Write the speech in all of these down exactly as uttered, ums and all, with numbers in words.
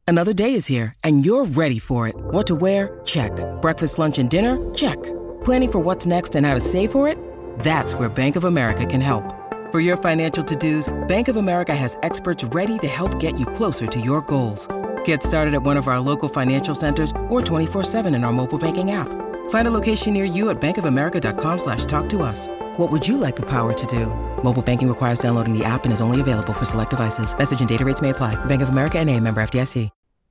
Another day is here, and you're ready for it. What to wear? Check. Breakfast, lunch, and dinner? Check. Planning for what's next and how to save for it? That's where Bank of America can help. For your financial to-dos, Bank of America has experts ready to help get you closer to your goals. Get started at one of our local financial centers or twenty-four seven in our mobile banking app. Find a location near you at bankofamerica.com slash talk to us. What would you like the power to do? Mobile banking requires downloading the app and is only available for select devices. Message and data rates may apply. Bank of America N A, member F D I C.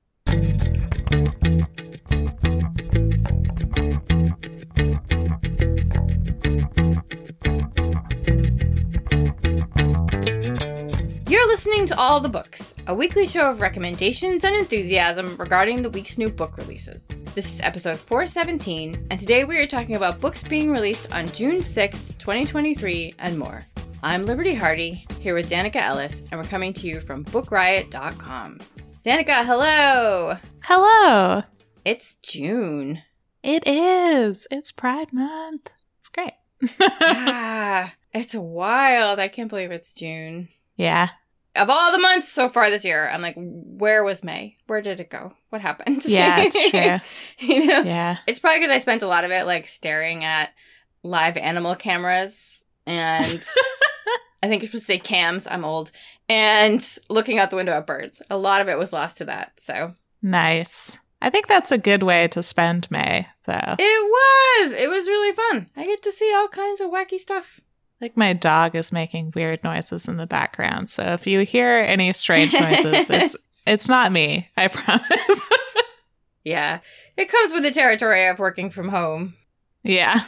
You're listening to All the Books, a weekly show of recommendations and enthusiasm regarding the week's new book releases. This is episode four seventeen, and today we are talking about books being released on June sixth, twenty twenty-three, and more. I'm Liberty Hardy, here with Danica Ellis, and we're coming to you from book riot dot com. Danica, hello! Hello! It's June. It is! It's Pride Month. It's great. Ah, it's wild. I can't believe it's June. Yeah. Of all the months so far this year, I'm like, where was May? Where did it go? What happened? Yeah, it's true. You know? Yeah. It's probably because I spent a lot of it like staring at live animal cameras and I think you're supposed to say cams. I'm old. And looking out the window at birds. A lot of it was lost to that. So nice. I think that's a good way to spend May, though. It was. It was really fun. I get to see all kinds of wacky stuff. Like my dog is making weird noises in the background. So if you hear any strange noises, it's it's not me. I promise. Yeah. It comes with the territory of working from home. Yeah.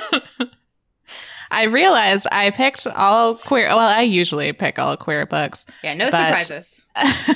I realized I picked all queer, well, I usually pick all queer books. Yeah, no surprises.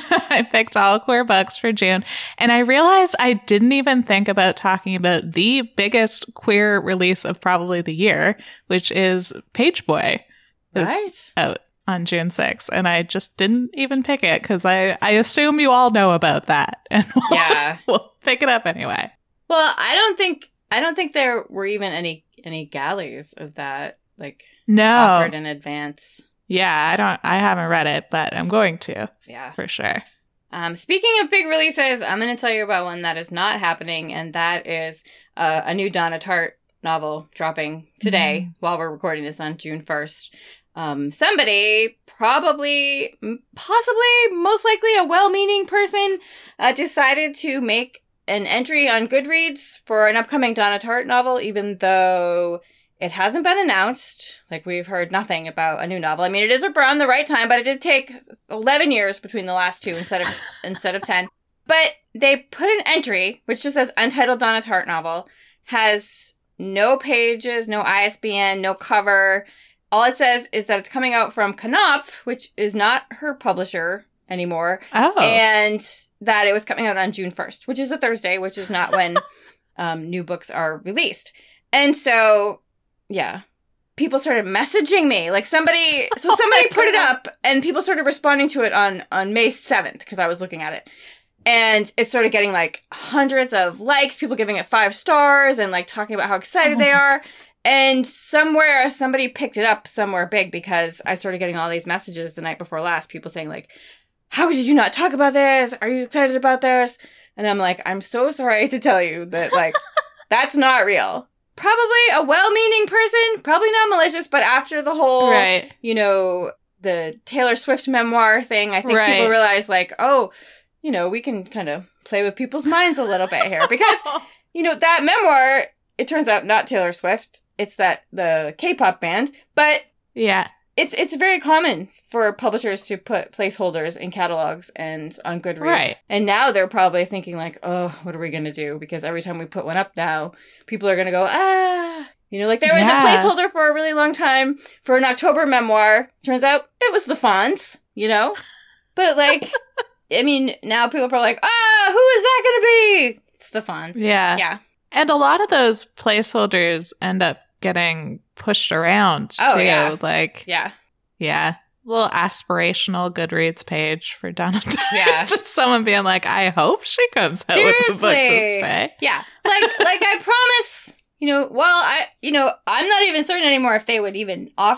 I picked all queer books for June, and I realized I didn't even think about talking about the biggest queer release of probably the year, which is Page Boy. Right. Out on June sixth, and I just didn't even pick it because I, I assume you all know about that, and we'll, yeah. we'll pick it up anyway. Well, I don't think I don't think there were even any any galleys of that. Like, no. Offered in advance. Yeah, I don't, I haven't read it, but I'm going to. Yeah. For sure. Um, speaking of big releases, I'm going to tell you about one that is not happening, and that is uh, a new Donna Tartt novel dropping today mm. while we're recording this on June first. Um, somebody, probably, possibly, most likely a well-meaning person, uh, decided to make an entry on Goodreads for an upcoming Donna Tartt novel, even though it hasn't been announced. Like, we've heard nothing about a new novel. I mean, it is around the right time, but it did take eleven years between the last two instead of instead of ten. But they put an entry, which just says Untitled Donna Tartt Novel, has no pages, no I S B N, no cover. All it says is that it's coming out from Knopf, which is not her publisher anymore. Oh. And that it was coming out on June first, which is a Thursday, which is not when um, new books are released. And so... yeah. People started messaging me. Like somebody, so somebody oh put it up and people started responding to it on, on May seventh because I was looking at it. And it started getting like hundreds of likes, people giving it five stars and like talking about how excited oh they are. And somewhere, somebody picked it up somewhere big because I started getting all these messages the night before last. People saying like, how did you not talk about this? Are you excited about this? And I'm like, I'm so sorry to tell you that like, that's not real. Probably a well-meaning person, probably not malicious, but after the whole, right. you know, the Taylor Swift memoir thing, I think right. people realized, like, oh, you know, we can kind of play with people's minds a little bit here. Because, you know, that memoir, it turns out not Taylor Swift. It's that, the K-pop band. But yeah, it's it's very common for publishers to put placeholders in catalogs and on Goodreads. Right. And now they're probably thinking like, oh, what are we going to do? Because every time we put one up now, people are going to go, ah. You know, like there was yeah. a placeholder for a really long time for an October memoir. Turns out it was the Fonz, you know? But like, I mean, now people are probably like, ah, who is that going to be? It's the Fonz. Yeah. Yeah. And a lot of those placeholders end up getting pushed around oh, too. Yeah. Like, yeah. Yeah. Little aspirational Goodreads page for Donna Tartt. Yeah. Just someone being like, I hope she comes out Seriously. with the book this day. Yeah. Like, like I promise, you know, well, I, you know, I'm not even certain anymore if they would even offer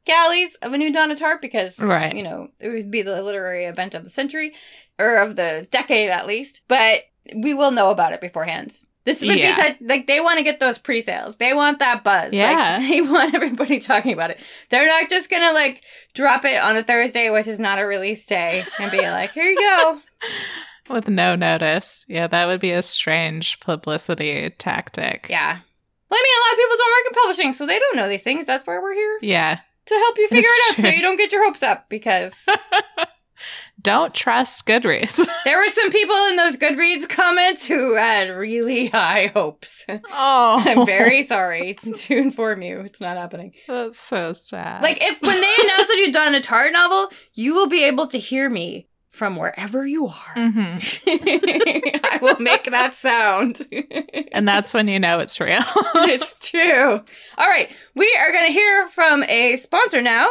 galleys of a new Donna Tartt because, right. you know, it would be the literary event of the century, or of the decade at least. But we will know about it beforehand. This would yeah. be said, like, they want to get those pre-sales. They want that buzz. Yeah. Like, they want everybody talking about it. They're not just going to, like, drop it on a Thursday, which is not a release day, and be like, here you go. With no notice. Yeah, that would be a strange publicity tactic. Yeah. Well, I mean, a lot of people don't work in publishing, so they don't know these things. That's why we're here. Yeah. To help you figure That's it out true. so you don't get your hopes up, because... Don't trust Goodreads. There were some people in those Goodreads comments who had really high hopes. Oh. I'm very sorry to inform you. It's not happening. That's so sad. Like, if when they announce that you've done a Tartt novel, you will be able to hear me from wherever you are. Mm-hmm. I will make that sound. And that's when you know it's real. It's true. All right. We are going to hear from a sponsor now.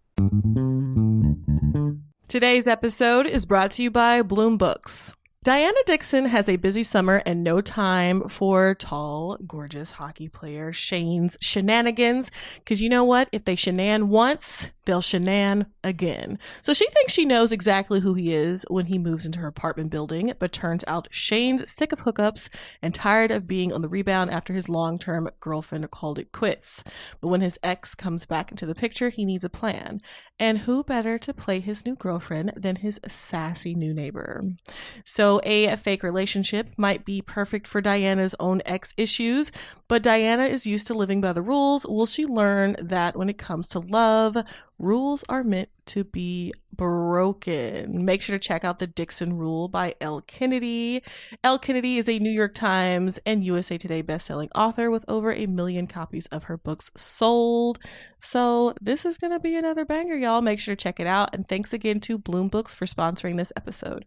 Today's episode is brought to you by Bloom Books. Diana Dixon has a busy summer and no time for tall, gorgeous hockey player Shane's shenanigans. Because you know what? If they shenan once, they'll shenan again. So she thinks she knows exactly who he is when he moves into her apartment building, but turns out Shane's sick of hookups and tired of being on the rebound after his long-term girlfriend called it quits. But when his ex comes back into the picture, he needs a plan. And who better to play his new girlfriend than his sassy new neighbor? So a fake relationship might be perfect for Diana's own ex issues, but Diana is used to living by the rules. Will she learn that when it comes to love, rules are meant to be broken? Make sure to check out The Dixon Rule by Elle Kennedy. Elle Kennedy is a New York Times and U S A Today bestselling author with over a million copies of her books sold. So this is going to be another banger, y'all. Make sure to check it out. And thanks again to Bloom Books for sponsoring this episode.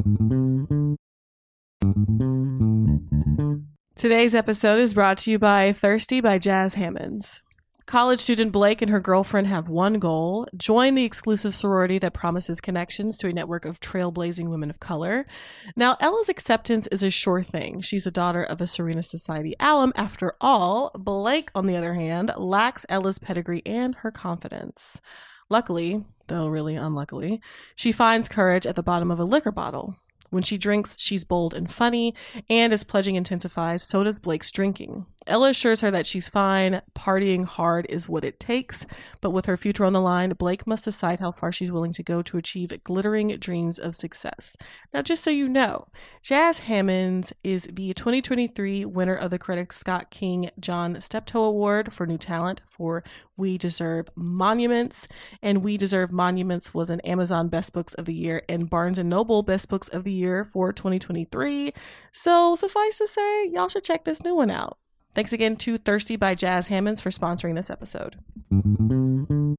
Today's episode is brought to you by Thirsty by Jazz Hammonds. College student Blake and her girlfriend have one goal: join the exclusive sorority that promises connections to a network of trailblazing women of color. Now, Ella's acceptance is a sure thing. She's a daughter of a Serena Society alum. After all, Blake, on the other hand, lacks Ella's pedigree and her confidence. Luckily, though really unluckily, she finds courage at the bottom of a liquor bottle. When she drinks, she's bold and funny, and as pledging intensifies, so does Blake's drinking. Ella assures her that she's fine. Partying hard is what it takes, but with her future on the line, Blake must decide how far she's willing to go to achieve glittering dreams of success. Now, just so you know, Jazz Hammonds is the twenty twenty-three winner of the Coretta Scott King John Steptoe Award for New Talent for We Deserve Monuments, and We Deserve Monuments was an Amazon Best Books of the Year and Barnes and Noble Best Books of the Year for twenty twenty-three. So suffice to say, y'all should check this new one out. Thanks again to Thirsty by Jazz Hammonds for sponsoring this episode. And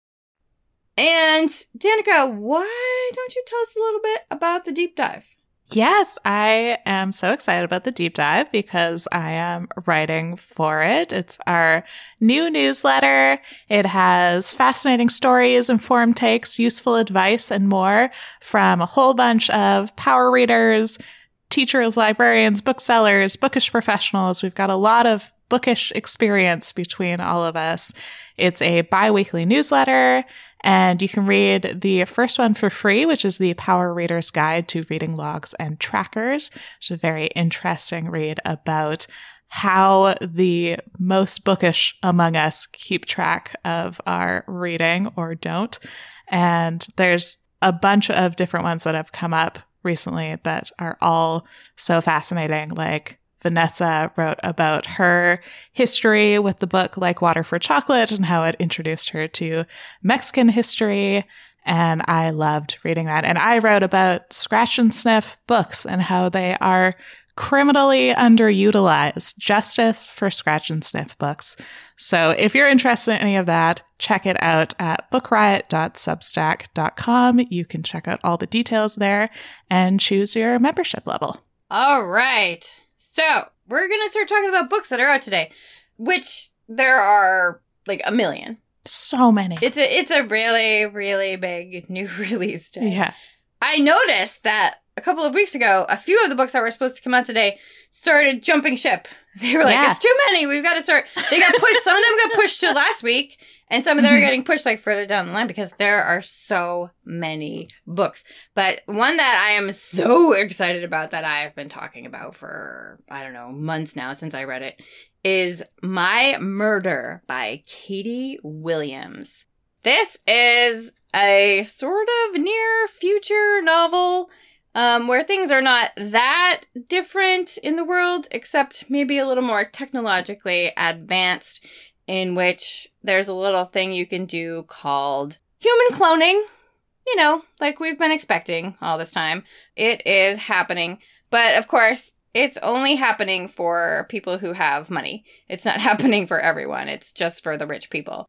Danica, why don't you tell us a little bit about the deep dive? Yes, I am so excited about the deep dive because I am writing for it. It's our new newsletter. It has fascinating stories, informed takes, useful advice, and more from a whole bunch of power readers, teachers, librarians, booksellers, bookish professionals. We've got a lot of bookish experience between all of us. It's a bi-weekly newsletter, and you can read the first one for free, which is the Power Reader's Guide to Reading Logs and Trackers. It's a very interesting read about how the most bookish among us keep track of our reading or don't. And there's a bunch of different ones that have come up recently that are all so fascinating. Like Vanessa wrote about her history with the book Like Water for Chocolate and how it introduced her to Mexican history. And I loved reading that. And I wrote about scratch and sniff books and how they are criminally underutilized. Justice for scratch and sniff books. So if you're interested in any of that, check it out at book riot dot substack dot com. You can check out all the details there and choose your membership level. All right. So we're going to start talking about books that are out today, which there are like a million. So many. It's a, it's a really, really big new release day. Yeah. I noticed that a couple of weeks ago, a few of the books that were supposed to come out today started jumping ship. They were like, Yeah. it's too many. We've got to start. They got pushed. Some of them got pushed to last week, and some of them are getting pushed like further down the line because there are so many books. But one that I am so excited about that I've been talking about for, I don't know, months now since I read it is My Murder by Katie Williams. This is a sort of near future novel um, where things are not that different in the world, except maybe a little more technologically advanced, in which there's a little thing you can do called human cloning. You know, like we've been expecting all this time. It is happening. But of course, it's only happening for people who have money. It's not happening for everyone. It's just for the rich people.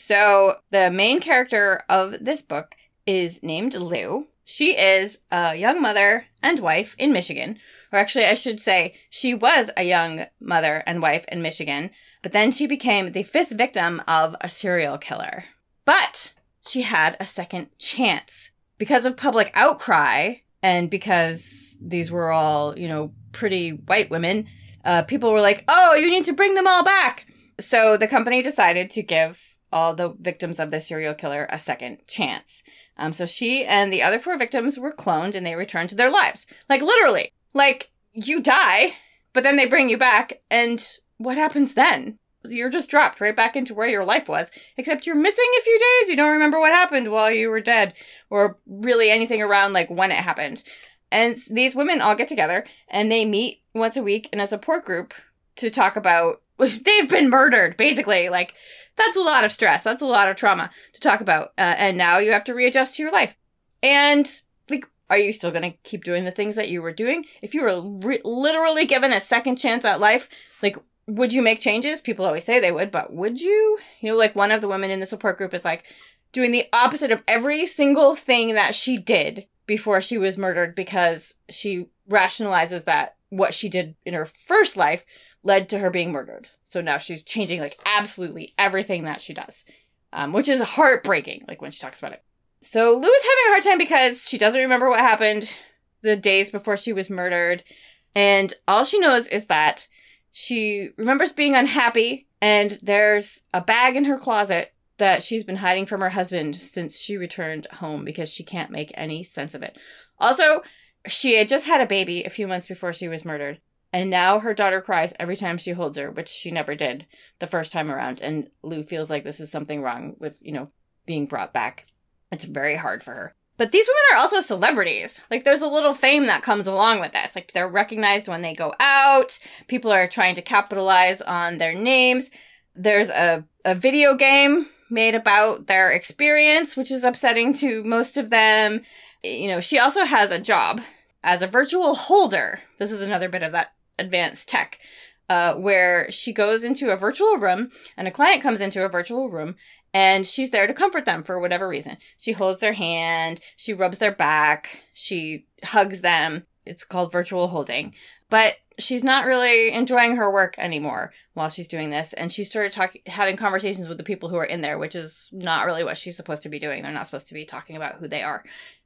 So the main character of this book is named Lou. She is a young mother and wife in Michigan. Or actually, I should say she was a young mother and wife in Michigan, but then she became the fifth victim of a serial killer. But she had a second chance. Because of public outcry, and because these were all, you know, pretty white women, uh, people were like, oh, you need to bring them all back. So the company decided to give all the victims of the serial killer a second chance. Um, so she and the other four victims were cloned and they returned to their lives. Like, literally. Like, you die, but then they bring you back, and what happens then? You're just dropped right back into where your life was, except you're missing a few days. You don't remember what happened while you were dead, or really anything around, like, when it happened. And these women all get together, and they meet once a week in a support group to talk about, they've been murdered, basically. Like, that's a lot of stress. That's a lot of trauma to talk about. Uh, and now you have to readjust to your life. And, like, are you still going to keep doing the things that you were doing? If you were re- literally given a second chance at life, like, would you make changes? People always say they would, but would you? You know, like, one of the women in the support group is, like, doing the opposite of every single thing that she did before she was murdered, because she rationalizes that what she did in her first life led to her being murdered. So now she's changing, like, absolutely everything that she does, um, which is heartbreaking, like, when she talks about it. So Lou is having a hard time because she doesn't remember what happened the days before she was murdered. And all she knows is that she remembers being unhappy, and there's a bag in her closet that she's been hiding from her husband since she returned home because she can't make any sense of it. Also, she had just had a baby a few months before she was murdered. And now her daughter cries every time she holds her, which she never did the first time around. And Lou feels like this is something wrong with, you know, being brought back. It's very hard for her. But these women are also celebrities. Like, there's a little fame that comes along with this. Like, they're recognized when they go out. People are trying to capitalize on their names. There's a, a video game made about their experience, which is upsetting to most of them. You know, she also has a job as a virtual holder. This is another bit of that advanced tech, uh, where she goes into a virtual room and a client comes into a virtual room and she's there to comfort them for whatever reason. She holds their hand, she rubs their back, she hugs them. It's called virtual holding. But she's not really enjoying her work anymore while she's doing this. And she started talking, having conversations with the people who are in there, which is not really what she's supposed to be doing. They're not supposed to be talking about who they are.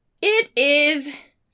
It is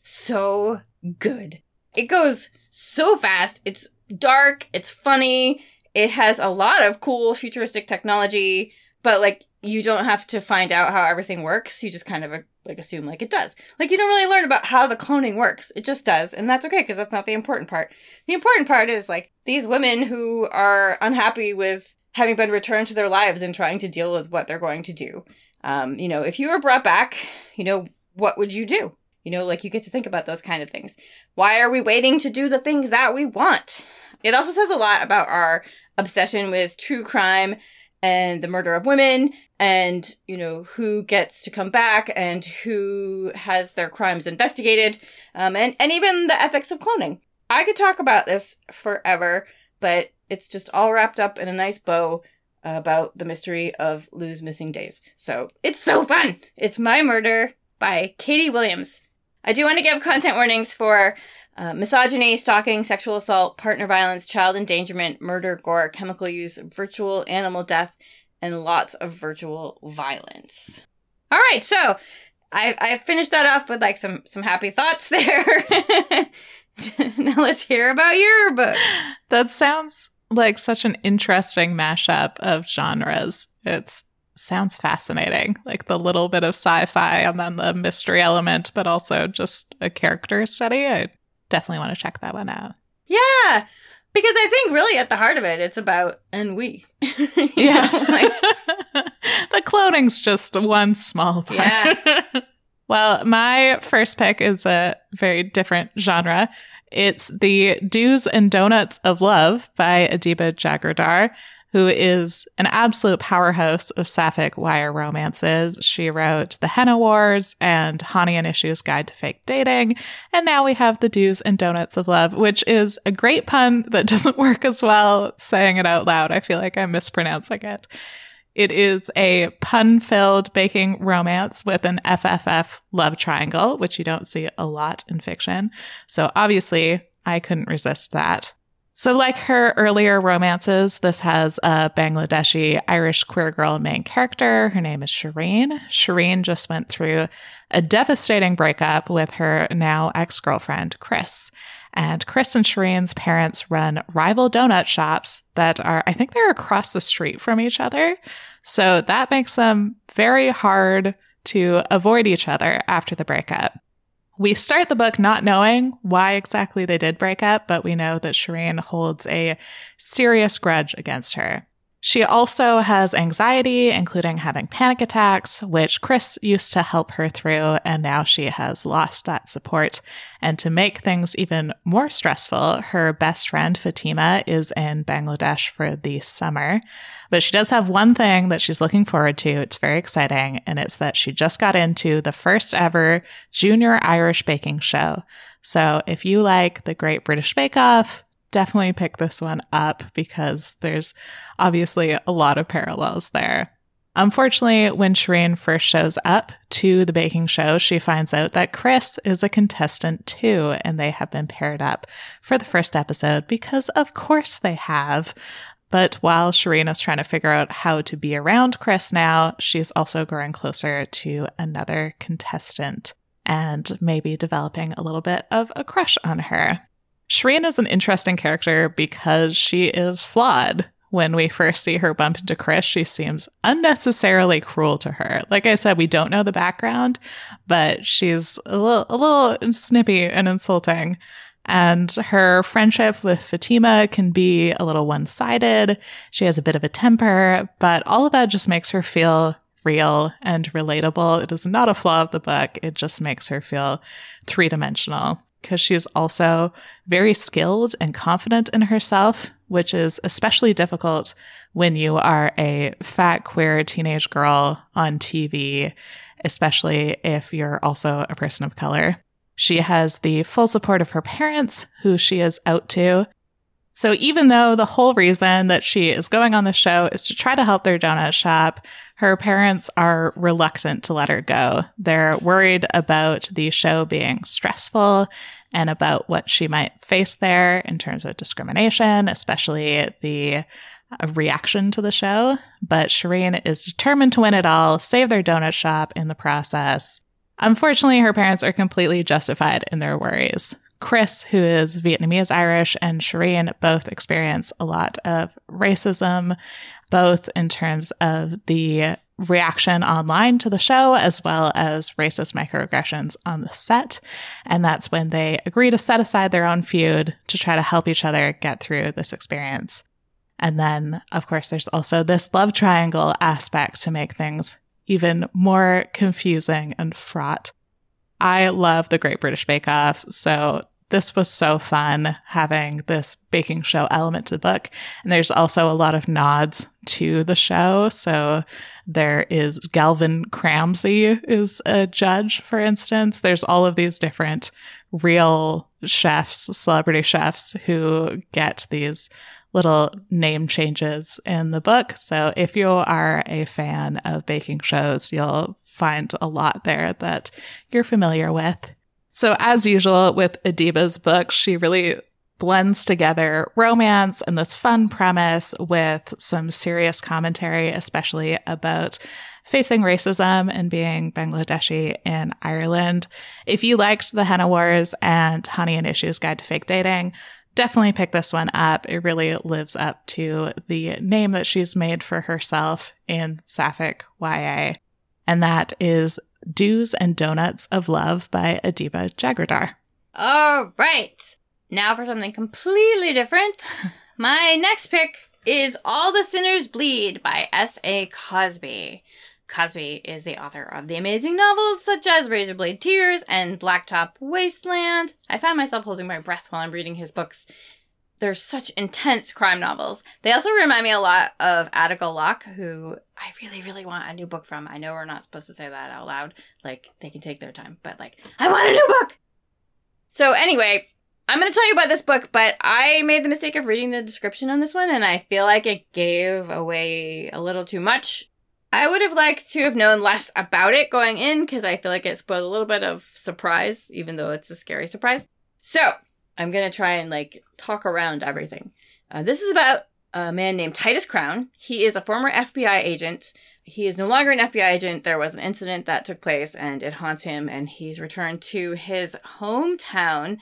so good. It goes so fast. It's dark. It's funny. It has a lot of cool futuristic technology, but, like, you don't have to find out how everything works. You just kind of, like, assume, like, it does. Like, you don't really learn about how the cloning works. It just does. And that's okay, because that's not the important part. The important part is, like, these women who are unhappy with having been returned to their lives and trying to deal with what they're going to do. Um, you know, if you were brought back, you know, what would you do? You know, like, you get to think about those kind of things. Why are we waiting to do the things that we want? It also says a lot about our obsession with true crime and the murder of women and, you know, who gets to come back and who has their crimes investigated, um, and, and even the ethics of cloning. I could talk about this forever, but it's just all wrapped up in a nice bow about the mystery of Lou's missing days. So it's so fun. It's My Murder by Katie Williams. I do want to give content warnings for uh, misogyny, stalking, sexual assault, partner violence, child endangerment, murder, gore, chemical use, virtual animal death, and lots of virtual violence. All right, so I I finished that off with like some some happy thoughts there. Now let's hear about your book. That sounds like such an interesting mashup of genres. It sounds fascinating, like the little bit of sci-fi and then the mystery element, but also just a character study. I definitely want to check that one out. Yeah, because I think really at the heart of it, it's about ennui. Yeah. Know, like, the clothing's just one small part. Yeah. Well, my first pick is a very different genre. It's The Do's and Donuts of Love by Adiba Jagardar, who is an absolute powerhouse of sapphic Y A romances. She wrote The Henna Wars and Hani and Issue's Guide to Fake Dating. And now we have The Do's and Donuts of Love, which is a great pun that doesn't work as well saying it out loud. I feel like I'm mispronouncing it. It is a pun-filled baking romance with an F F F love triangle, which you don't see a lot in fiction. So obviously, I couldn't resist that. So like her earlier romances, this has a Bangladeshi Irish queer girl main character. Her name is Shireen. Shireen just went through a devastating breakup with her now ex-girlfriend, Chris. And Chris and Shireen's parents run rival donut shops that are, I think they're across the street from each other. So that makes them very hard to avoid each other after the breakup. We start the book not knowing why exactly they did break up, but we know that Shireen holds a serious grudge against her. She also has anxiety, including having panic attacks, which Chris used to help her through, and now she has lost that support. And to make things even more stressful, her best friend Fatima is in Bangladesh for the summer. But she does have one thing that she's looking forward to. It's very exciting, and it's that she just got into the first ever Junior Irish Baking Show. So if you like the Great British Bake Off, definitely pick this one up because there's obviously a lot of parallels there. Unfortunately, when Shireen first shows up to the baking show, she finds out that Chris is a contestant too, and they have been paired up for the first episode because of course they have. But while Shireen is trying to figure out how to be around Chris now, she's also growing closer to another contestant and maybe developing a little bit of a crush on her. Shireen is an interesting character because she is flawed. When we first see her bump into Chris, she seems unnecessarily cruel to her. Like I said, we don't know the background, but she's a little, a little snippy and insulting. And her friendship with Fatima can be a little one-sided. She has a bit of a temper, but all of that just makes her feel real and relatable. It is not a flaw of the book. It just makes her feel three-dimensional because she's also very skilled and confident in herself, which is especially difficult when you are a fat, queer teenage girl on T V, especially if you're also a person of color. She has the full support of her parents, who she is out to. So even though the whole reason that she is going on the show is to try to help their donut shop, her parents are reluctant to let her go. They're worried about the show being stressful and about what she might face there in terms of discrimination, especially the reaction to the show. But Shireen is determined to win it all, save their donut shop in the process. Unfortunately, her parents are completely justified in their worries. Chris, who is Vietnamese Irish, and Shireen both experience a lot of racism, both in terms of the reaction online to the show as well as racist microaggressions on the set. And that's when they agree to set aside their own feud to try to help each other get through this experience. And then, of course, there's also this love triangle aspect to make things even more confusing and fraught. I love the Great British Bake Off, so this was so fun having this baking show element to the book. And there's also a lot of nods to the show. So there is Galvin Cramsey is a judge, for instance. There's all of these different real chefs, celebrity chefs who get these little name changes in the book. So if you are a fan of baking shows, you'll find a lot there that you're familiar with. So as usual with Adiba's book, she really blends together romance and this fun premise with some serious commentary, especially about facing racism and being Bangladeshi in Ireland. If you liked The Henna Wars and Honey and Issues Guide to Fake Dating, definitely pick this one up. It really lives up to the name that she's made for herself in Sapphic Y A. And that is Do's and Donuts of Love by Adiba Jagradar. All right. Now for something completely different. My next pick is All the Sinners Bleed by S A Cosby. Cosby is the author of the amazing novels such as Razorblade Tears and Blacktop Wasteland. I find myself holding my breath while I'm reading his books. They're such intense crime novels. They also remind me a lot of Attica Locke, who I really, really want a new book from. I know we're not supposed to say that out loud. Like, they can take their time, but like, I want a new book! So anyway, I'm going to tell you about this book, but I made the mistake of reading the description on this one, and I feel like it gave away a little too much. I would have liked to have known less about it going in, because I feel like it spoiled a little bit of surprise, even though it's a scary surprise. So, I'm going to try and, like, talk around everything. Uh, this is about a man named Titus Crown. He is a former F B I agent. He is no longer an F B I agent. There was an incident that took place, and it haunts him, and he's returned to his hometown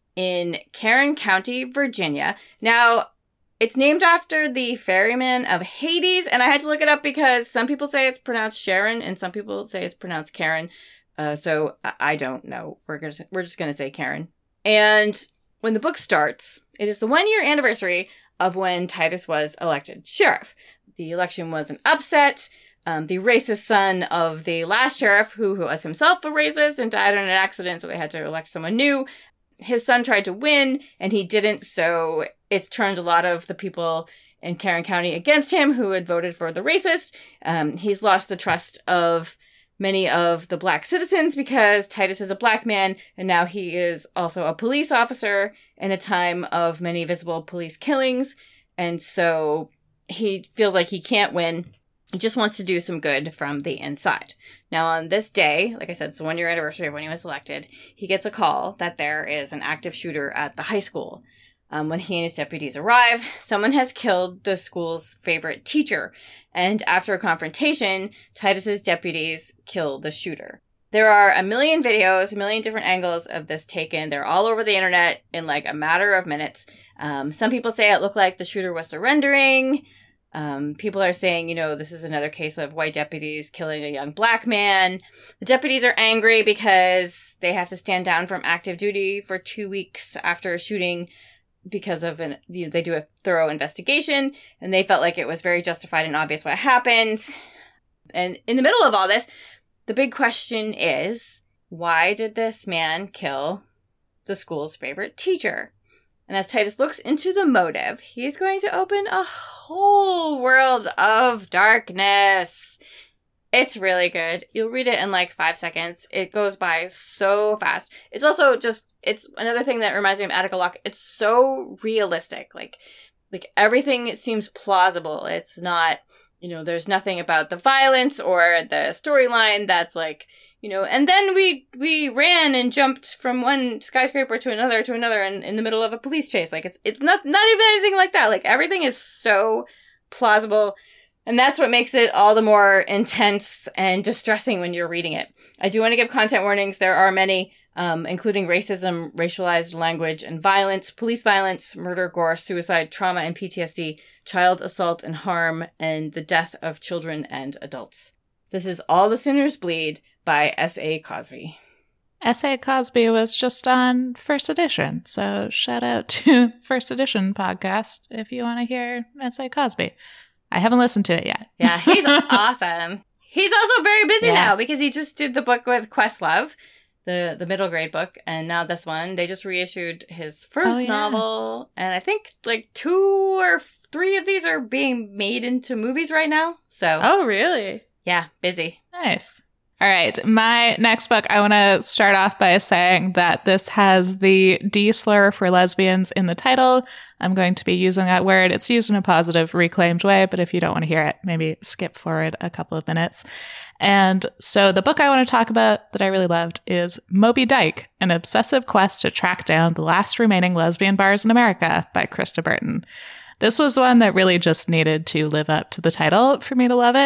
in Caron County, Virginia. Now, it's named after the ferryman of Hades, and I had to look it up because some people say it's pronounced Sharon, and some people say it's pronounced Karen. Uh, so I-, I don't know. We're gonna we're just gonna say Karen. And when the book starts, it is the one-year anniversary of when Titus was elected sheriff. The election was an upset. Um, the racist son of the last sheriff, who, who was himself a racist and died in an accident, so they had to elect someone new. His son tried to win, and he didn't, so it's turned a lot of the people in Caron County against him who had voted for the racist. Um, he's lost the trust of many of the black citizens because Titus is a black man, and now he is also a police officer in a time of many visible police killings, and so he feels like he can't win. He just wants to do some good from the inside. Now, on this day, like I said, it's the one-year anniversary of when he was elected, he gets a call that there is an active shooter at the high school. Um, when he and his deputies arrive, someone has killed the school's favorite teacher, and after a confrontation, Titus's deputies kill the shooter. There are a million videos, a million different angles of this taken. They're all over the internet in like a matter of minutes. Um, some people say it looked like the shooter was surrendering. Um, people are saying, you know, this is another case of white deputies killing a young black man. The deputies are angry because they have to stand down from active duty for two weeks after a shooting because of an, you know, they do a thorough investigation, and they felt like it was very justified and obvious what happened. And in the middle of all this, the big question is, why did this man kill the school's favorite teacher? And as Titus looks into the motive, he's going to open a whole world of darkness. It's really good. You'll read it in like five seconds. It goes by so fast. It's also just, it's another thing that reminds me of Attica Locke. It's so realistic. Like, like everything seems plausible. It's not, you know, there's nothing about the violence or the storyline that's like, you know, and then we we ran and jumped from one skyscraper to another to another in, in the middle of a police chase. Like, it's it's not not even anything like that. Like, everything is so plausible, and that's what makes it all the more intense and distressing when you're reading it. I do want to give content warnings. There are many, um, including racism, racialized language and violence, police violence, murder, gore, suicide, trauma and P T S D, child assault and harm, and the death of children and adults. This is All the Sinners Bleed by S A Cosby. S A Cosby was just on First Edition, so shout out to First Edition podcast if you want to hear S A Cosby. I haven't listened to it yet. Yeah, he's awesome. He's also very busy Yeah. now because he just did the book with Questlove, the, the middle grade book, and now this one. They just reissued his first Oh, yeah. novel, and I think like two or three of these are being made into movies right now. So, Oh, really? yeah, busy. Nice. All right. My next book, I want to start off by saying that this has the D slur for lesbians in the title. I'm going to be using that word. It's used in a positive, reclaimed way, but if you don't want to hear it, maybe skip forward a couple of minutes. And so the book I want to talk about that I really loved is Moby Dyke, An Obsessive Quest to Track Down the Last Remaining Lesbian Bars in America by Krista Burton. This was one that really just needed to live up to the title for me to love it.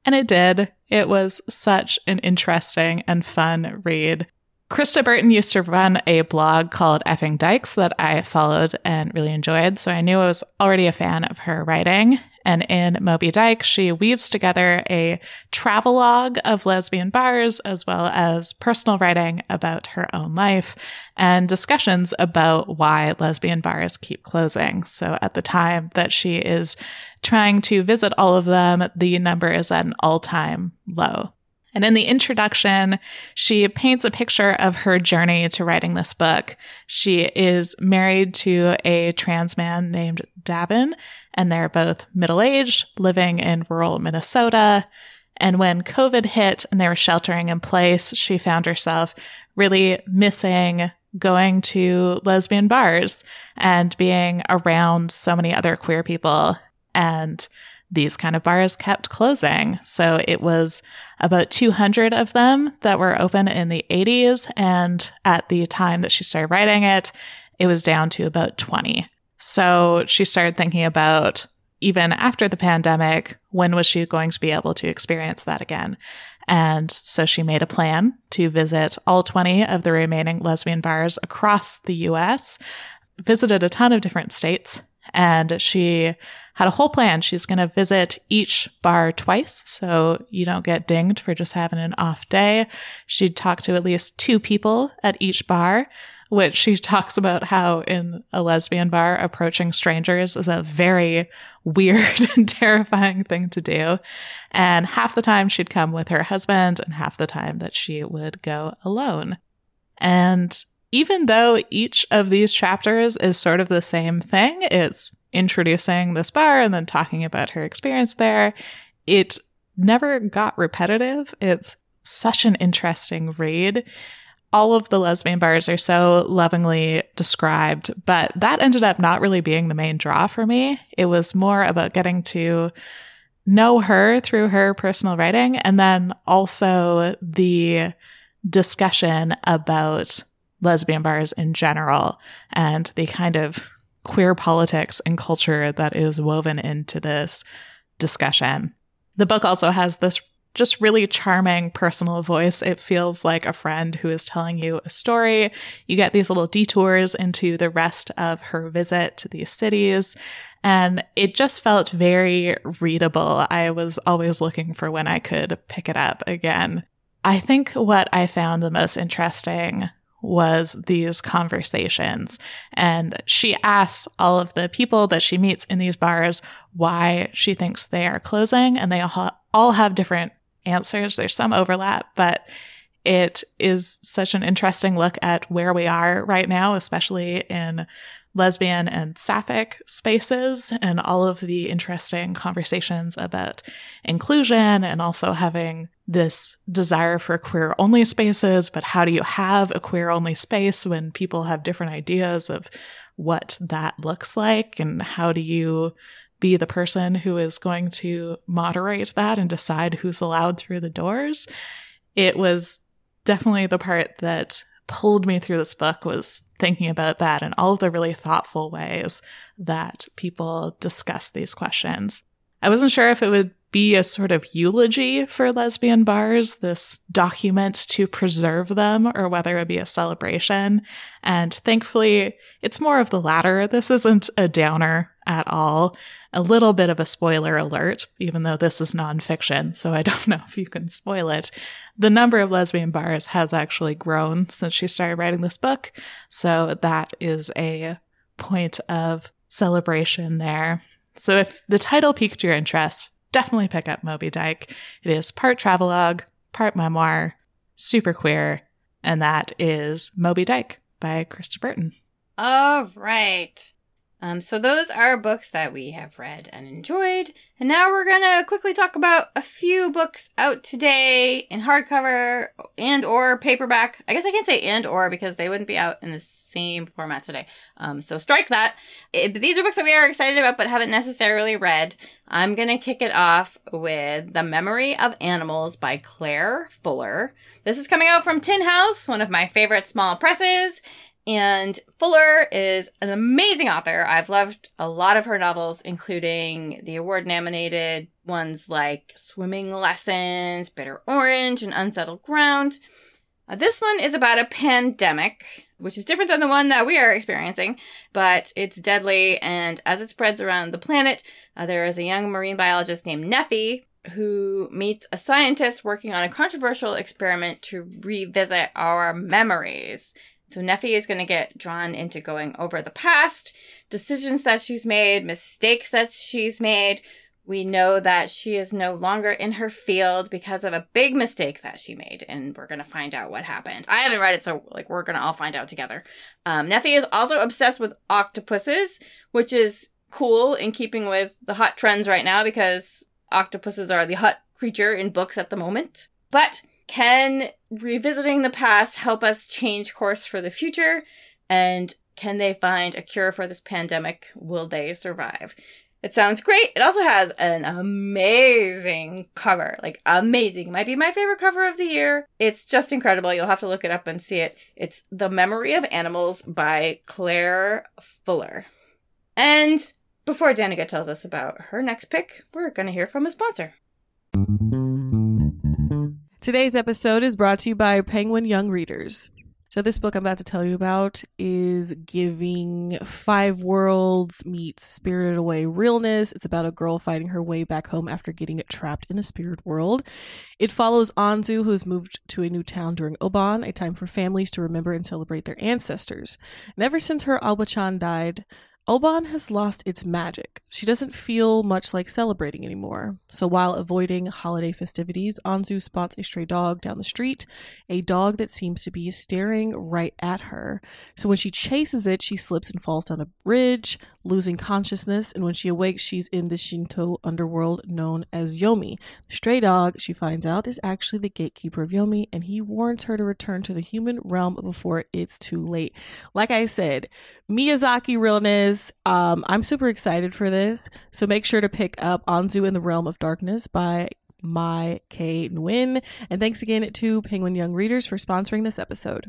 And it did. It was such an interesting and fun read. Krista Burton used to run a blog called Effing Dykes that I followed and really enjoyed, so I knew I was already a fan of her writing. And in Moby Dyke, she weaves together a travelogue of lesbian bars as well as personal writing about her own life and discussions about why lesbian bars keep closing. So at the time that she is trying to visit all of them, the number is at an all-time low. And in the introduction, she paints a picture of her journey to writing this book. She is married to a trans man named Davin, and they're both middle-aged, living in rural Minnesota. And when COVID hit and they were sheltering in place, she found herself really missing going to lesbian bars and being around so many other queer people. And these kind of bars kept closing. So it was about two hundred of them that were open in the eighties. And at the time that she started writing it, it was down to about twenty. So she started thinking about, even after the pandemic, when was she going to be able to experience that again? And so she made a plan to visit all twenty of the remaining lesbian bars across the U S, visited a ton of different states, and she had a whole plan. She's going to visit each bar twice, so you don't get dinged for just having an off day. She'd talk to at least two people at each bar, which she talks about how in a lesbian bar, approaching strangers is a very weird and terrifying thing to do. And half the time she'd come with her husband, and half the time that she would go alone. And even though each of these chapters is sort of the same thing, it's introducing this bar and then talking about her experience there, it never got repetitive. It's such an interesting read. All of the lesbian bars are so lovingly described, but that ended up not really being the main draw for me. It was more about getting to know her through her personal writing, and then also the discussion about lesbian bars in general and the kind of queer politics and culture that is woven into this discussion. The book also has this just really charming personal voice. It feels like a friend who is telling you a story. You get these little detours into the rest of her visit to these cities, and it just felt very readable. I was always looking for when I could pick it up again. I think what I found the most interesting was these conversations. And she asks all of the people that she meets in these bars why she thinks they are closing, and they all, all have different answers. There's some overlap, but it is such an interesting look at where we are right now, especially in lesbian and sapphic spaces, and all of the interesting conversations about inclusion and also having this desire for queer-only spaces. But how do you have a queer-only space when people have different ideas of what that looks like? And how do you be the person who is going to moderate that and decide who's allowed through the doors? It was definitely the part that pulled me through this book, was thinking about that and all of the really thoughtful ways that people discuss these questions. I wasn't sure if it would be a sort of eulogy for lesbian bars, this document to preserve them, or whether it would be a celebration. And thankfully, it's more of the latter. This isn't a downer at all. A little bit of a spoiler alert, even though this is nonfiction, so I don't know if you can spoil it. The number of lesbian bars has actually grown since she started writing this book, so that is a point of celebration there. So if the title piqued your interest, definitely pick up Moby Dyke. It is part travelogue, part memoir, super queer, and that is Moby Dyke by Krista Burton. All right. Um, so those are books that we have read and enjoyed. And now we're going to quickly talk about a few books out today in hardcover and or paperback. I guess I can't say and or because they wouldn't be out in the same format today. Um, so strike that. It, but these are books that we are excited about but haven't necessarily read. I'm going to kick it off with The Memory of Animals by Claire Fuller. This is coming out from Tin House, one of my favorite small presses. And Fuller is an amazing author. I've loved a lot of her novels, including the award-nominated ones like Swimming Lessons, Bitter Orange, and Unsettled Ground. Uh, this one is about a pandemic, which is different than the one that we are experiencing, but it's deadly, and as it spreads around the planet, uh, there is a young marine biologist named Neffy who meets a scientist working on a controversial experiment to revisit our memories. So Neffy is going to get drawn into going over the past, decisions that she's made, mistakes that she's made. We know that she is no longer in her field because of a big mistake that she made, and we're going to find out what happened. I haven't read it, so like we're going to all find out together. Um, Neffy is also obsessed with octopuses, which is cool in keeping with the hot trends right now because octopuses are the hot creature in books at the moment. But can revisiting the past help us change course for the future? And can they find a cure for this pandemic? Will they survive? It sounds great. It also has an amazing cover. Like, amazing. It might be my favorite cover of the year. It's just incredible. You'll have to look it up and see it. It's The Memory of Animals by Claire Fuller. And before Danica tells us about her next pick, we're going to hear from a sponsor. Today's episode is brought to you by Penguin Young Readers. So this book I'm about to tell you about is giving Five Worlds meets Spirited Away realness. It's about a girl fighting her way back home after getting trapped in the spirit world. It follows Anzu, who's moved to a new town during Oban, a time for families to remember and celebrate their ancestors. And ever since her Aoba-chan died, Oban has lost its magic. She doesn't feel much like celebrating anymore. So while avoiding holiday festivities, Anzu spots a stray dog down the street, a dog that seems to be staring right at her. So when she chases it, she slips and falls down a bridge, losing consciousness, and when she awakes, she's in the Shinto underworld known as Yomi. The stray dog, she finds out, is actually the gatekeeper of Yomi, and he warns her to return to the human realm before it's too late. Like I said, Miyazaki realness. Um, I'm super excited for this, so make sure to pick up Anzu in the Realm of Darkness by Mai K. Nguyen. And thanks again to Penguin Young Readers for sponsoring this episode.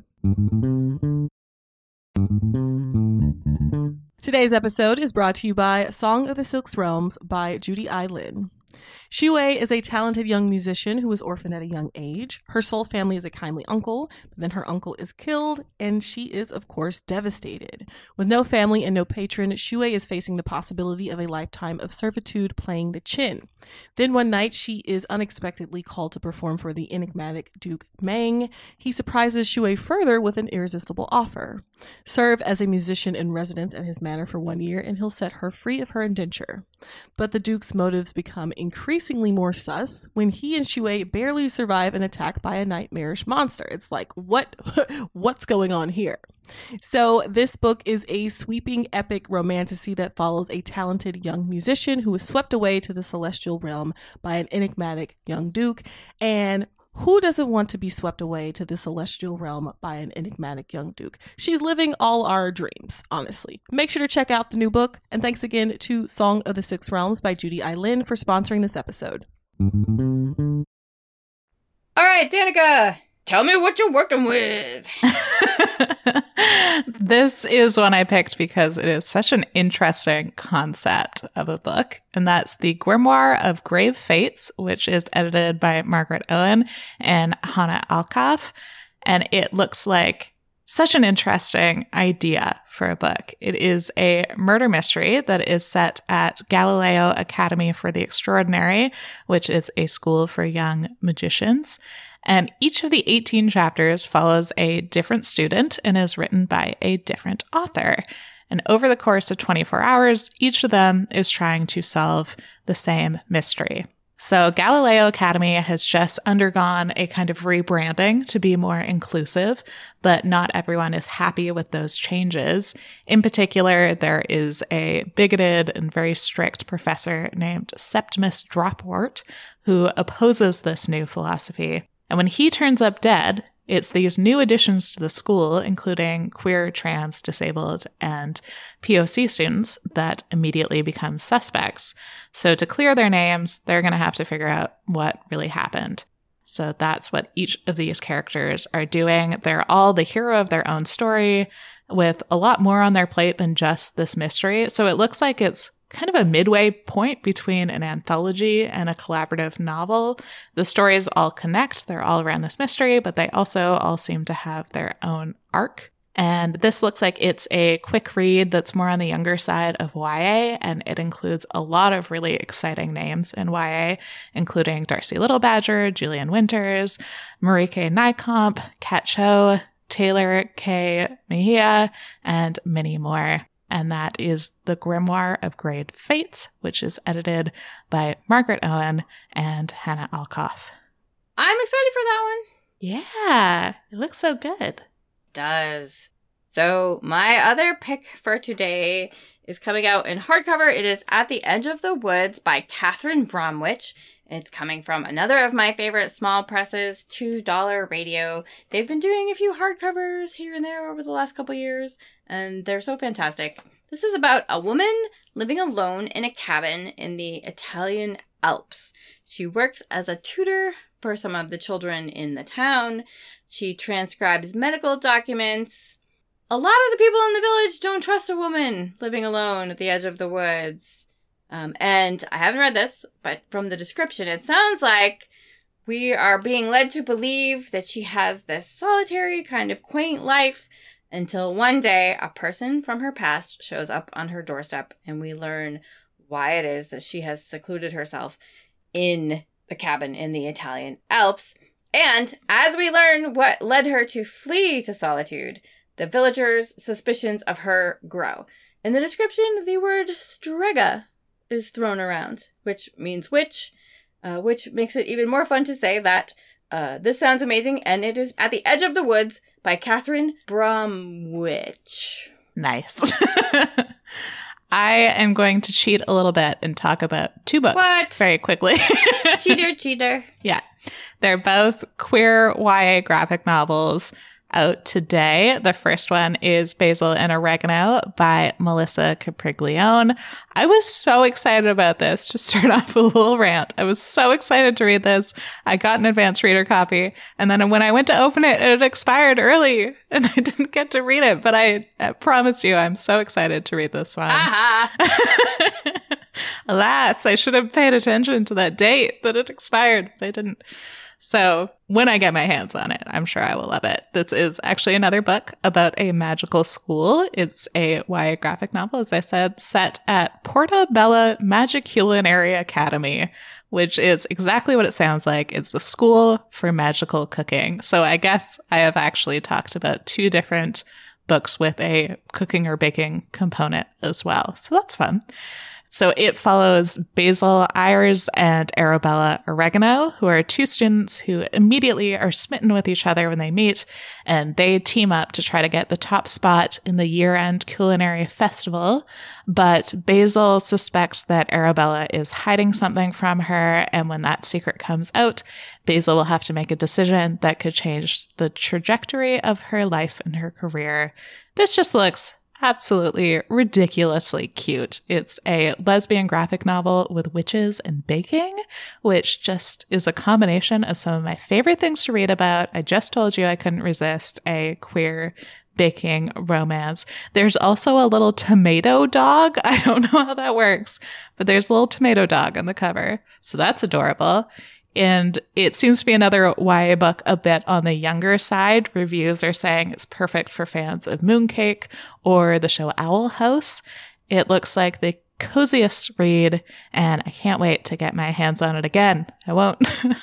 Today's episode is brought to you by Song of the Six Realms by Judy I. Lin. Shuei is a talented young musician who was orphaned at a young age. Her sole family is a kindly uncle, but then her uncle is killed, and she is, of course, devastated. With no family and no patron, Shuei is facing the possibility of a lifetime of servitude playing the chin. Then one night, she is unexpectedly called to perform for the enigmatic Duke Meng. He surprises Shuei further with an irresistible offer. Serve as a musician in residence at his manor for one year, and he'll set her free of her indenture. But the Duke's motives become increasingly more sus when he and Shuei barely survive an attack by a nightmarish monster. It's like, what, what's going on here? So this book is a sweeping epic romantasy that follows a talented young musician who is swept away to the celestial realm by an enigmatic young duke. And who doesn't want to be swept away to the celestial realm by an enigmatic young duke? She's living all our dreams, honestly. Make sure to check out the new book. And thanks again to Song of the Six Realms by Judy I. Lin for sponsoring this episode. All right, Danica, tell me what you're working with. This is one I picked because it is such an interesting concept of a book, and that's The Grimoire of Grave Fates, which is edited by Margaret Owen and Hannah Alkaf, and it looks like such an interesting idea for a book. It is a murder mystery that is set at Galileo Academy for the Extraordinary, which is a school for young magicians. And each of the eighteen chapters follows a different student and is written by a different author. And over the course of twenty-four hours, each of them is trying to solve the same mystery. So Galileo Academy has just undergone a kind of rebranding to be more inclusive, but not everyone is happy with those changes. In particular, there is a bigoted and very strict professor named Septimus Dropwort who opposes this new philosophy. And when he turns up dead, it's these new additions to the school, including queer, trans, disabled, and P O C students, that immediately become suspects. So to clear their names, they're going to have to figure out what really happened. So that's what each of these characters are doing. They're all the hero of their own story, with a lot more on their plate than just this mystery. So it looks like it's kind of a midway point between an anthology and a collaborative novel. The stories all connect. They're all around this mystery, but they also all seem to have their own arc. And this looks like it's a quick read that's more on the younger side of Y A, and it includes a lot of really exciting names in Y A, including Darcy Little Badger, Julian Winters, Marieke Nijkamp, Kat Cho, Taylor K. Mejia, and many more. And that is The Grimoire of Grade Fates, which is edited by Margaret Owen and Hannah Alcoff. I'm excited for that one. Yeah, it looks so good. Does. So my other pick for today is coming out in hardcover. It is At the Edge of the Woods by Catherine Bromwich. It's coming from another of my favorite small presses, Two Dollar Radio. They've been doing a few hardcovers here and there over the last couple years, and they're so fantastic. This is about a woman living alone in a cabin in the Italian Alps. She works as a tutor for some of the children in the town. She transcribes medical documents. A lot of the people in the village don't trust a woman living alone at the edge of the woods. Um, and I haven't read this, but from the description, it sounds like we are being led to believe that she has this solitary, kind of quaint life until one day a person from her past shows up on her doorstep and we learn why it is that she has secluded herself in the cabin in the Italian Alps. And as we learn what led her to flee to solitude, the villagers' suspicions of her grow. In the description, the word strega is thrown around, which means witch, uh, which makes it even more fun to say that uh, this sounds amazing, and it is At the Edge of the Woods by Catherine Bromwich. Nice. I am going to cheat a little bit and talk about two books What? very quickly. Cheater, cheater. Yeah. They're both queer Y A graphic novels out today. The first one is Basil and Oregano by Melissa Capriglione. I was so excited about this. To start off with a little rant, I was so excited to read this. I got an advanced reader copy, and then when I went to open it, it expired early, and I didn't get to read it. But I, I promise you, I'm so excited to read this one. Aha! Alas, I should have paid attention to that date that it expired, but I didn't. So when I get my hands on it, I'm sure I will love it. This is actually another book about a magical school. It's a Y A graphic novel, as I said, set at Porta Bella Magiculinary Academy, which is exactly what it sounds like. It's a school for magical cooking. So I guess I have actually talked about two different books with a cooking or baking component as well. So that's fun. So it follows Basil Ayers and Arabella Oregano, who are two students who immediately are smitten with each other when they meet, and they team up to try to get the top spot in the year-end culinary festival. But Basil suspects that Arabella is hiding something from her, and when that secret comes out, Basil will have to make a decision that could change the trajectory of her life and her career. This just looks absolutely ridiculously cute. It's a lesbian graphic novel with witches and baking, which just is a combination of some of my favorite things to read about. I just told you I couldn't resist a queer baking romance. There's also a little tomato dog. I don't know how that works, but there's a little tomato dog on the cover. So that's adorable. And it seems to be another Y A book a bit on the younger side. Reviews are saying it's perfect for fans of Mooncake or the show Owl House. It looks like the coziest read, and I can't wait to get my hands on it again. I won't.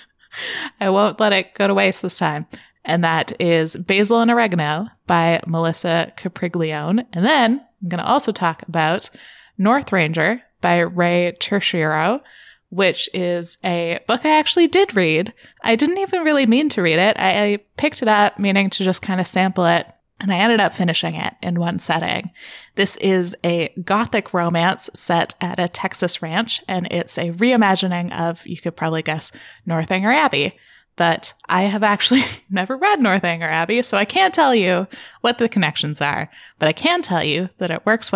I won't let it go to waste this time. And that is Basil and Oregano by Melissa Capriglione. And then I'm going to also talk about North Ranger by Ray Terciaro, which is a book I actually did read. I didn't even really mean to read it. I, I picked it up meaning to just kind of sample it, and I ended up finishing it in one setting. This is a gothic romance set at a Texas ranch, and it's a reimagining of, you could probably guess, Northanger Abbey. But I have actually never read Northanger Abbey, so I can't tell you what the connections are. But I can tell you that it works well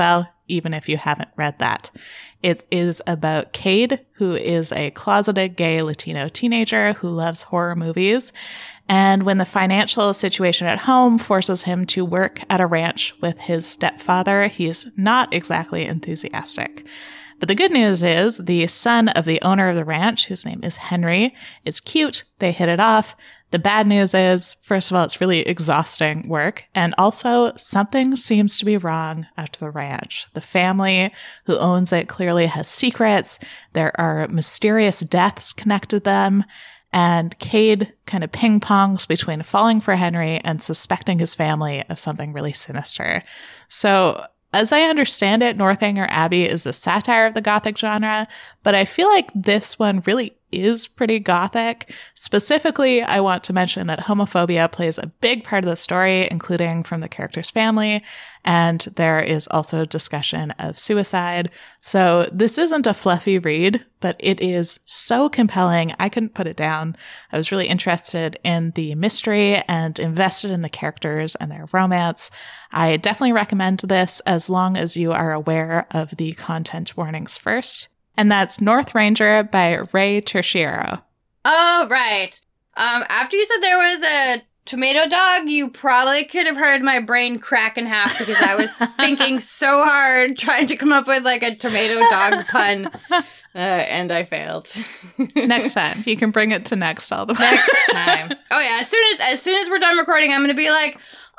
even if you haven't read that. It is about Cade, who is a closeted gay Latino teenager who loves horror movies. And when the financial situation at home forces him to work at a ranch with his stepfather, he's not exactly enthusiastic. But the good news is the son of the owner of the ranch, whose name is Henry, is cute. They hit it off. The bad news is, first of all, it's really exhausting work. And also, something seems to be wrong at the ranch. The family who owns it clearly has secrets. There are mysterious deaths connected to them. And Cade kind of ping-pongs between falling for Henry and suspecting his family of something really sinister. So, as I understand it, Northanger Abbey is a satire of the Gothic genre, but I feel like this one really is pretty Gothic. Specifically, I want to mention that homophobia plays a big part of the story, including from the character's family, and there is also discussion of suicide. So this isn't a fluffy read, but it is so compelling, I couldn't put it down. I was really interested in the mystery and invested in the characters and their romance. I definitely recommend this as long as you are aware of the content warnings first. And that's North Ranger by Ray Terciero. Oh, right. Um, after you said there was a tomato dog, you probably could have heard my brain crack in half because I was thinking so hard trying to come up with like a tomato dog pun, uh, and I failed. Next time. You can bring it to next all the way. Next time. Oh, yeah. As soon as, as soon as we're done recording, I'm going to be like,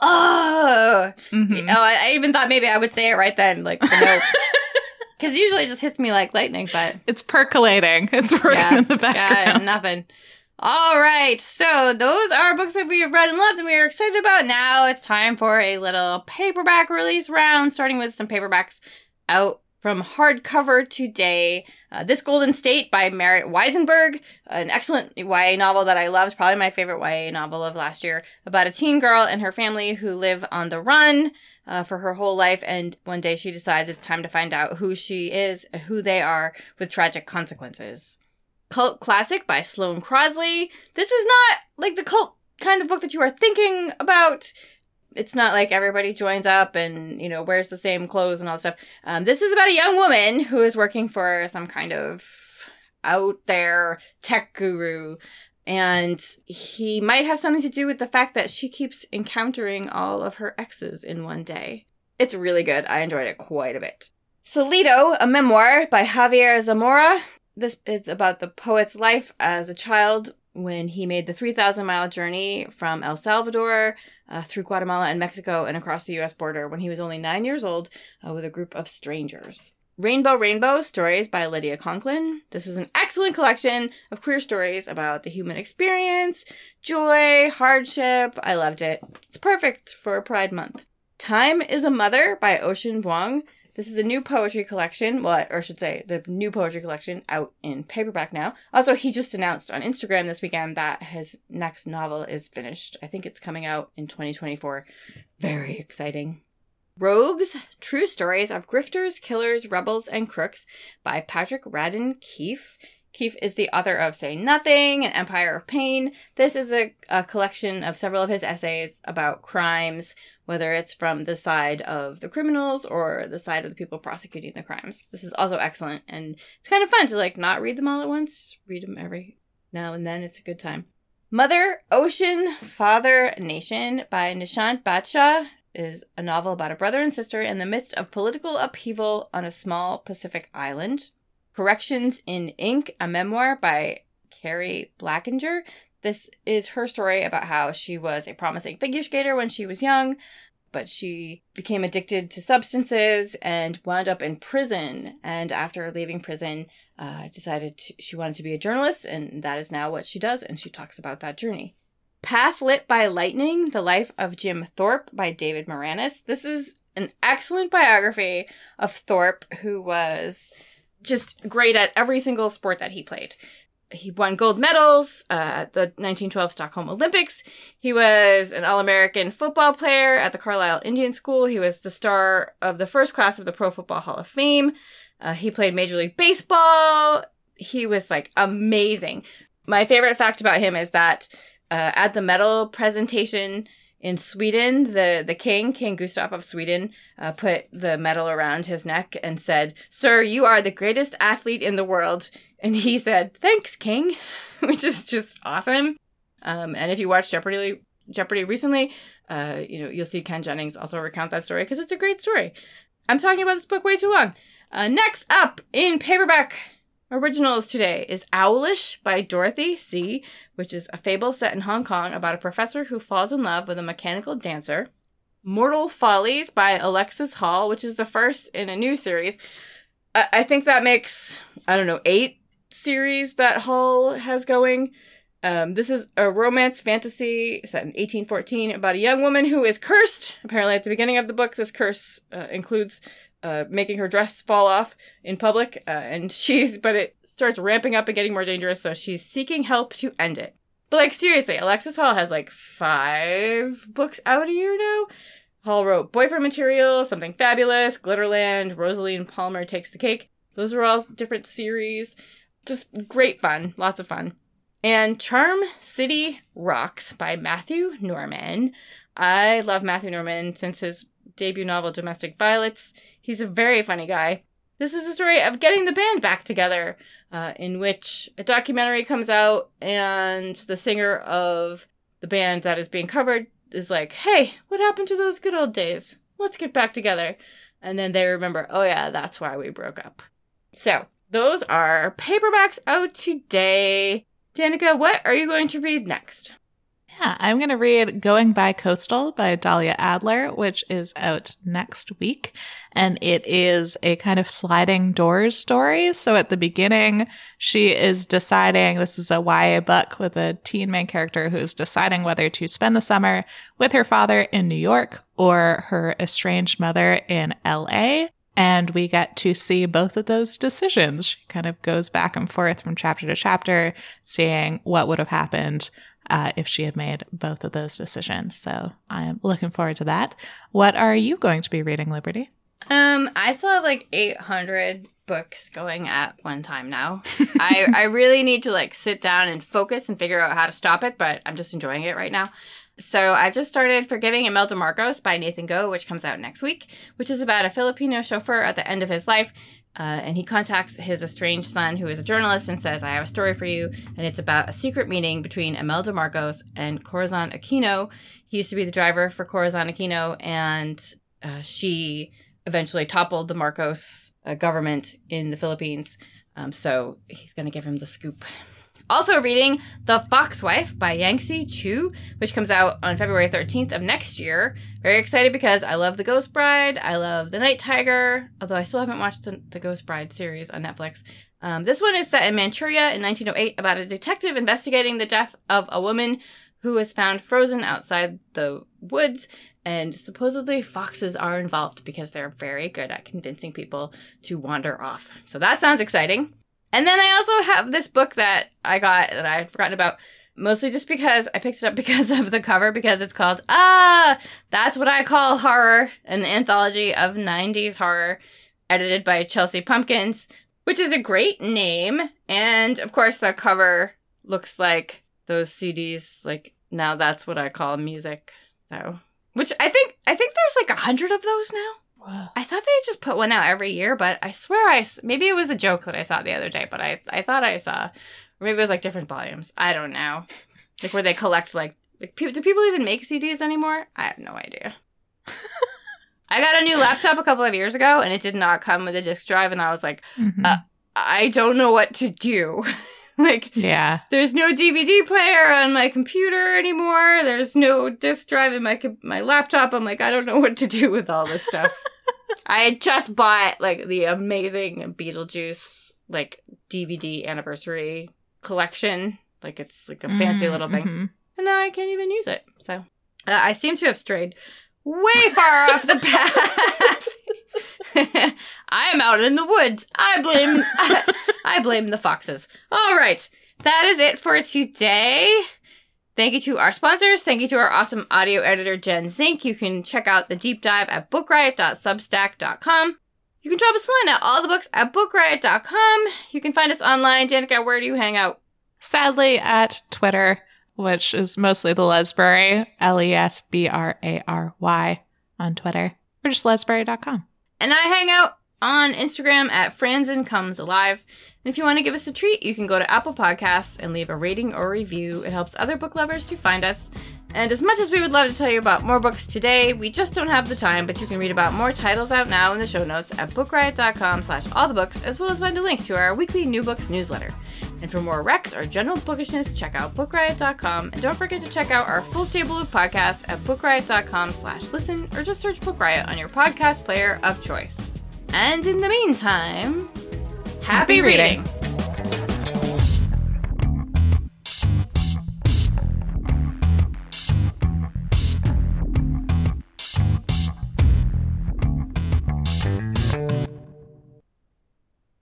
oh. Mm-hmm. Oh, I, I even thought maybe I would say it right then. Like, no. Because usually it just hits me like lightning, but... It's percolating. It's working yeah, in the background. Yeah, nothing. All right. So those are books that we have read and loved and we are excited about. Now it's time for a little paperback release round, starting with some paperbacks out from hardcover today. Uh, This Golden State by Merritt Weisenberg, an excellent Y A novel that I loved, probably my favorite Y A novel of last year, about a teen girl and her family who live on the run uh, for her whole life, and one day she decides it's time to find out who she is and who they are with tragic consequences. Cult classic by Sloane Crosley. This is not like the cult kind of book that you are thinking about. It's not like everybody joins up and, you know, wears the same clothes and all that stuff. Um, this is about a young woman who is working for some kind of out there tech guru. And he might have something to do with the fact that she keeps encountering all of her exes in one day. It's really good. I enjoyed it quite a bit. Solito, a memoir by Javier Zamora. This is about the poet's life as a child when he made the three thousand mile journey from El Salvador uh, through Guatemala and Mexico and across the U S border when he was only nine years old uh, with a group of strangers. Rainbow Rainbow, Stories by Lydia Conklin. This is an excellent collection of queer stories about the human experience, joy, hardship. I loved it. It's perfect for Pride Month. Time is a Mother by Ocean Vuong. This is a new poetry collection, well, or I should say, the new poetry collection out in paperback now. Also, he just announced on Instagram this weekend that his next novel is finished. I think it's coming out in twenty twenty-four. Very exciting. Rogues, True Stories of Grifters, Killers, Rebels, and Crooks by Patrick Radden Keefe. Keefe is the author of Say Nothing and Empire of Pain. This is a, a collection of several of his essays about crimes, whether it's from the side of the criminals or the side of the people prosecuting the crimes. This is also excellent, and it's kind of fun to, like, not read them all at once. Just read them every now and then. It's a good time. Mother, Ocean, Father, Nation by Nishant Badshaw is a novel about a brother and sister in the midst of political upheaval on a small Pacific island. Corrections in Ink, a memoir by Carrie Blackinger. This is her story about how she was a promising figure skater when she was young, but she became addicted to substances and wound up in prison. And after leaving prison, uh, decided to, she wanted to be a journalist, and that is now what she does, and she talks about that journey. Path Lit by Lightning, The Life of Jim Thorpe by David Moranis. This is an excellent biography of Thorpe, who was just great at every single sport that he played. He won gold medals uh, at the nineteen twelve Stockholm Olympics. He was an All-American football player at the Carlisle Indian School. He was the star of the first class of the Pro Football Hall of Fame. Uh, he played Major League Baseball. He was, like, amazing. My favorite fact about him is that uh, at the medal presentation, In Sweden, the, the king, King Gustav of Sweden, uh, put the medal around his neck and said, "Sir, you are the greatest athlete in the world." And he said, "Thanks, King," which is just awesome. Um, and if you watched Jeopardy, Jeopardy recently, uh, you know, you'll see Ken Jennings also recount that story because it's a great story. I'm talking about this book way too long. Uh, next up in paperback originals today is Owlish by Dorothy C., which is a fable set in Hong Kong about a professor who falls in love with a mechanical dancer. Mortal Follies by Alexis Hall, which is the first in a new series. I, I think that makes, I don't know, eight series that Hall has going. Um, this is a romance fantasy set in eighteen fourteen about a young woman who is cursed. Apparently at the beginning of the book, this curse uh, includes Uh, making her dress fall off in public, uh, and she's, but it starts ramping up and getting more dangerous, so she's seeking help to end it. But, like, seriously, Alexis Hall has, like, five books out a year now. Hall wrote Boyfriend Material, Something Fabulous, Glitterland, Rosaline Palmer Takes the Cake. Those are all different series. Just great fun. Lots of fun. And Charm City Rocks by Matthew Norman. I love Matthew Norman since his debut novel, Domestic Violets. He's a very funny guy. This is the story of getting the band back together, uh, in which a documentary comes out and the singer of the band that is being covered is like, "Hey, what happened to those good old days? Let's get back together." And then they remember, oh yeah, that's why we broke up. So those are paperbacks out today. Danica, what are you going to read next? Yeah, I'm going to read Going by Coastal by Dahlia Adler, which is out next week. And it is a kind of sliding doors story. So at the beginning, she is deciding, this is a Y A book with a teen main character who is deciding whether to spend the summer with her father in New York or her estranged mother in L A. And we get to see both of those decisions. She kind of goes back and forth from chapter to chapter, seeing what would have happened Uh, if she had made both of those decisions. So I am looking forward to that. What are you going to be reading, Liberty? Um, I still have like eight hundred books going at one time now. I, I really need to like sit down and focus and figure out how to stop it, but I'm just enjoying it right now. So I've just started Forgetting Imelda Marcos by Nathan Go, which comes out next week, which is about a Filipino chauffeur at the end of his life. Uh, and he contacts his estranged son, who is a journalist, and says, "I have a story for you." And it's about a secret meeting between Imelda Marcos and Corazon Aquino. He used to be the driver for Corazon Aquino, and uh, she eventually toppled the Marcos uh, government in the Philippines. Um, so he's going to give him the scoop. Also reading The Foxwife by Yangtze Chu, which comes out on February thirteenth of next year. Very excited because I love The Ghost Bride. I love The Night Tiger, although I still haven't watched the, the Ghost Bride series on Netflix. Um, this one is set in Manchuria in nineteen oh eight about a detective investigating the death of a woman who was found frozen outside the woods. And supposedly foxes are involved because they're very good at convincing people to wander off. So that sounds exciting. And then I also have this book that I got that I had forgotten about, mostly just because I picked it up because of the cover, because it's called, Ah, That's What I Call Horror, an anthology of nineties horror, edited by Chelsea Pumpkins, which is a great name. And, of course, the cover looks like those C Ds, like, Now That's What I Call Music. So, which I think, I think there's like a hundred of those now. Wow. I thought they just put one out every year, but I swear I, maybe it was a joke that I saw the other day, but I, I thought I saw, or maybe it was like different volumes. I don't know. Like where they collect like, like pe- do people even make C Ds anymore? I have no idea. I got a new laptop a couple of years ago and it did not come with a disk drive. And I was like, mm-hmm. uh, I don't know what to do. Like, yeah, there's no D V D player on my computer anymore. There's no disk drive in my my laptop. I'm like, I don't know what to do with all this stuff. I had just bought like the amazing Beetlejuice like D V D anniversary collection. Like it's like a fancy mm, little thing, mm-hmm. and now I can't even use it. So uh, I seem to have strayed way far off the path. I am out in the woods. I blame I, I blame the foxes. All right. That is it for today. Thank you to our sponsors. Thank you to our awesome audio editor, Jen Zink. You can check out the deep dive at book riot dot substack dot com. You can drop us a line at all the books at book riot dot com. You can find us online. Danica, where do you hang out? Sadly, at Twitter. which is mostly the Lesbury, L E S B R A R Y on Twitter, or just lesbury dot com. And I hang out on Instagram at Franzen Comes Alive. And if you want to give us a treat, you can go to Apple Podcasts and leave a rating or review. It helps other book lovers to find us. And as much as we would love to tell you about more books today, we just don't have the time, but you can read about more titles out now in the show notes at bookriot.com slash all the books, as well as find a link to our weekly new books newsletter. And for more recs or general bookishness, check out book riot dot com. And don't forget to check out our full stable of podcasts at bookriot.com slash listen, or just search Book Riot on your podcast player of choice. And in the meantime, happy, happy reading. reading.